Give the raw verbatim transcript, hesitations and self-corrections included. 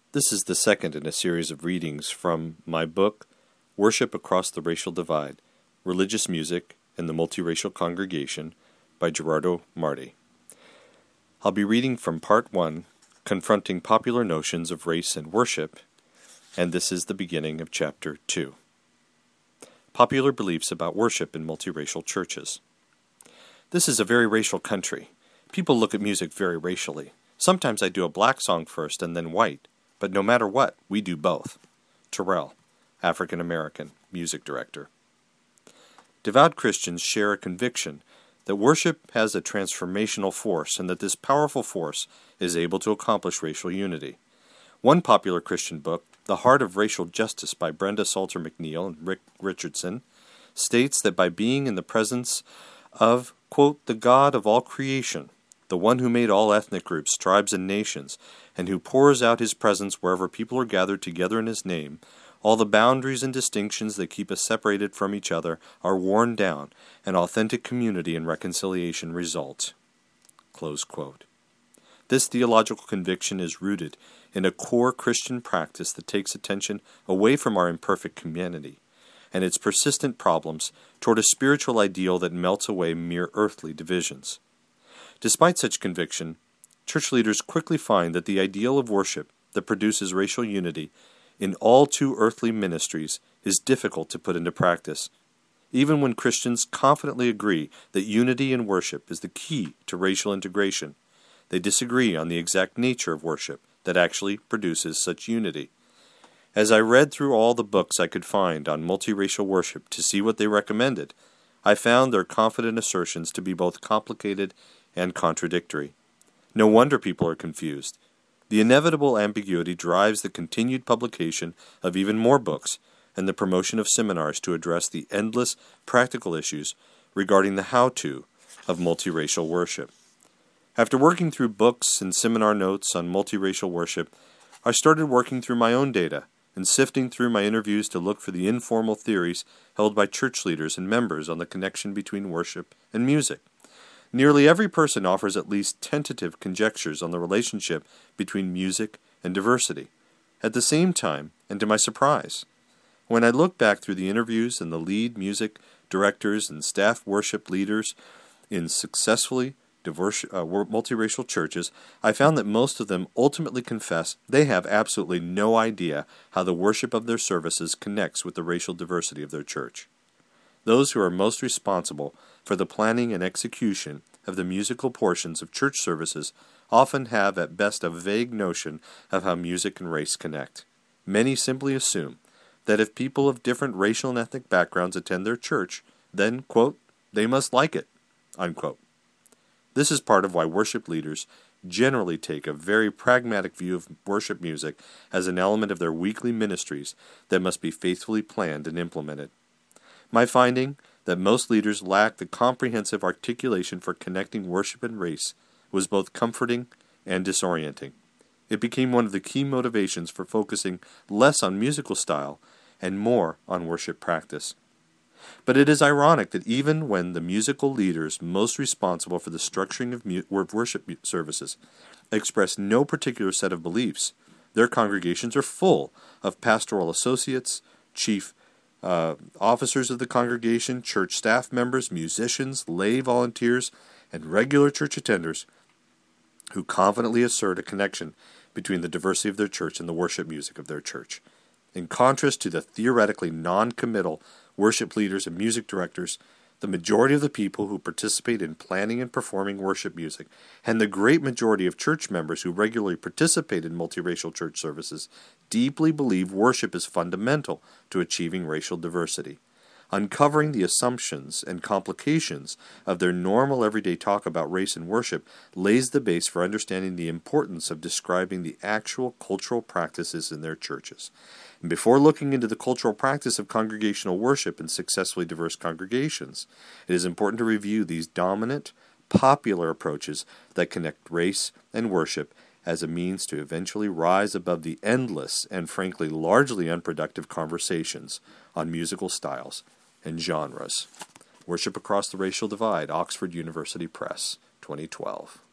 This is the second in a series of readings from my book, Worship Across the Racial Divide, Religious Music in the Multiracial Congregation by Gerardo Marti. I'll be reading from Part one, Confronting Popular Notions of Race and Worship, and this is the beginning of Chapter two. Popular Beliefs about Worship in Multiracial Churches. This is a very racial country. People look at music very racially. Sometimes I do a black song first and then white. But no matter what, we do both. Terrell, African American, music director. Devout Christians share a conviction that worship has a transformational force and that this powerful force is able to accomplish racial unity. One popular Christian book, The Heart of Racial Justice by Brenda Salter McNeil and Rick Richardson, states that by being in the presence of, quote, the God of all creation, the one who made all ethnic groups, tribes, and nations, and who pours out his presence wherever people are gathered together in his name, all the boundaries and distinctions that keep us separated from each other are worn down, and authentic community and reconciliation result. Close quote. This theological conviction is rooted in a core Christian practice that takes attention away from our imperfect humanity and its persistent problems toward a spiritual ideal that melts away mere earthly divisions. Despite such conviction, church leaders quickly find that the ideal of worship that produces racial unity in all too earthly ministries is difficult to put into practice. Even when Christians confidently agree that unity in worship is the key to racial integration, they disagree on the exact nature of worship that actually produces such unity. As I read through all the books I could find on multiracial worship to see what they recommended, I found their confident assertions to be both complicated and contradictory. No wonder people are confused. The inevitable ambiguity drives the continued publication of even more books and the promotion of seminars to address the endless practical issues regarding the how-to of multiracial worship. After working through books and seminar notes on multiracial worship, I started working through my own data and sifting through my interviews to look for the informal theories held by church leaders and members on the connection between worship and music. Nearly every person offers at least tentative conjectures on the relationship between music and diversity. At the same time, and to my surprise, when I look back through the interviews and the lead music directors and staff worship leaders in successfully diverse, uh, multiracial churches, I found that most of them ultimately confess they have absolutely no idea how the worship of their services connects with the racial diversity of their church. Those who are most responsible for the planning and execution of the musical portions of church services often have at best a vague notion of how music and race connect. Many simply assume that if people of different racial and ethnic backgrounds attend their church, then, quote, they must like it, unquote. This is part of why worship leaders generally take a very pragmatic view of worship music as an element of their weekly ministries that must be faithfully planned and implemented. My finding that most leaders lack the comprehensive articulation for connecting worship and race was both comforting and disorienting. It became one of the key motivations for focusing less on musical style and more on worship practice. But it is ironic that even when the musical leaders most responsible for the structuring of mu- worship services express no particular set of beliefs, their congregations are full of pastoral associates, chief Uh, officers of the congregation, church staff members, musicians, lay volunteers, and regular church attenders who confidently assert a connection between the diversity of their church and the worship music of their church. In contrast to the theoretically non-committal worship leaders and music directors, the majority of the people who participate in planning and performing worship music, and the great majority of church members who regularly participate in multiracial church services, deeply believe worship is fundamental to achieving racial diversity. Uncovering the assumptions and complications of their normal everyday talk about race and worship lays the base for understanding the importance of describing the actual cultural practices in their churches. And before looking into the cultural practice of congregational worship in successfully diverse congregations, it is important to review these dominant, popular approaches that connect race and worship as a means to eventually rise above the endless and frankly largely unproductive conversations on musical styles and genres. Worship Across the Racial Divide, Oxford University Press, twenty twelve.